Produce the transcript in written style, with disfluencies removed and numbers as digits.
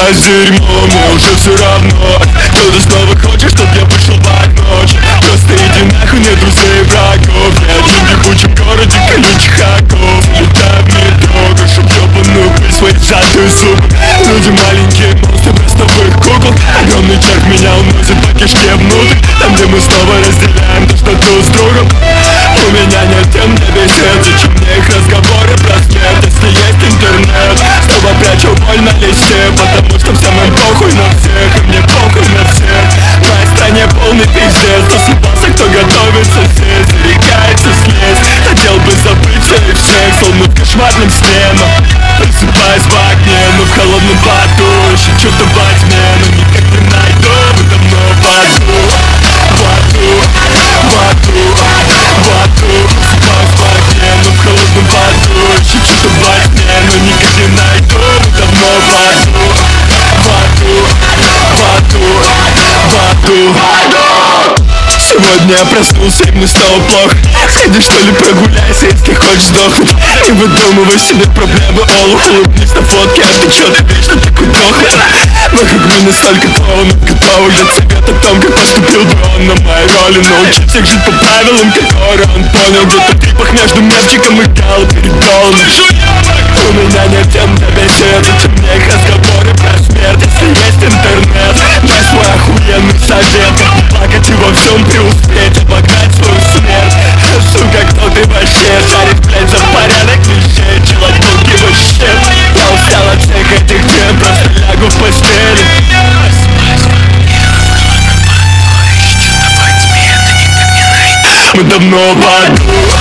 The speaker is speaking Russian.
Просыпаюсь дерьмо, мне уже все равно. Кто ты снова хочешь, чтоб я вышел в ночь? Просто иди нахуй, нет друзей и врагов. Я один в ебучем городе колючих оков. Летаю в метро, чтоб ёбаную пыль своей сжатую, сука. Люди маленькие монстры, простовых кукол. Огромный червь меня уносит по кишке внутрь. Там, где мы снова разделяем тошноту с другом. У меня нет тем для бесед. Зачем мне их разговоры про смерть, если есть интернет? Снова прячу боль на листе, потому что всем им похуй на всех. И мне похуй на всех. В моей стране полный пиздец. Кто съебался, кто готовится здесь, зарекается слезть. Хотел бы забыть все и всех, словно в кошмарном сне. Но просыпаюсь в огне, но в холодном поту. Ищу чудо во тьме, но никак не найду. Мы давно в аду, в аду, в аду, в аду. Просыпаюсь в огне, но в холодном поту. Ищу чудо во тьме, но никак не найду. Мы давно в аду, в аду, в аду, в аду, в аду. Сегодня я проснулся, и мне стало плохо. Сходи, что ли, прогуляйся, если хочешь сдохнуть. Не выдумывай себе проблемы, олух. Улыбнись на фотке, а ты чё, ты вечно такой дохлый. Вокруг меня столько клоунов, готовых дать совет о том, как поступил бы он на моей роли. Научить всех жить по правилам, которые он понял. Где-то в клипах между мемчиком и гал перед голым. У меня нет тем для бесед. Зачем мне их разговоры про смерть, если есть интернет? Дай свой охуенный совет, как не плакать и во всем преуспеть, обогнать свою смерть. Сука, кто ты вообще? Шарит, блядь, за порядок вещей, делать долги вообще. Я устал от всех этих тем, просто лягу в постели. Мы давно в аду.